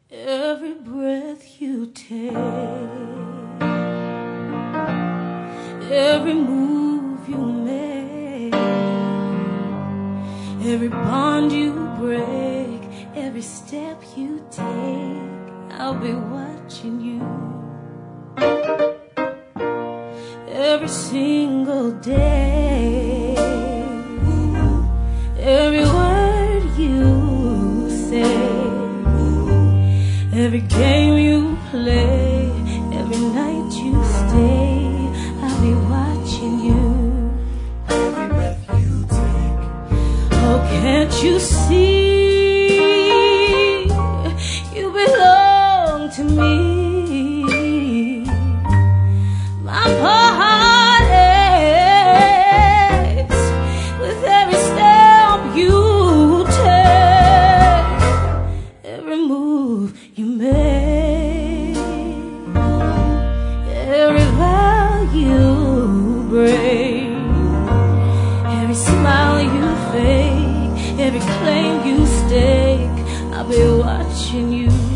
Every breath you take, every move you make, every bond you break, every step you take, I'll be watching you. Every single day, every word you say, every game you play, every night you stay, I'll be watching you. Every breath you take. Oh, can't you see? You belong to me. My heart aches with every step you take, every move you make, every vow you break, every smile you fake, every claim you stake, I'll be watching you.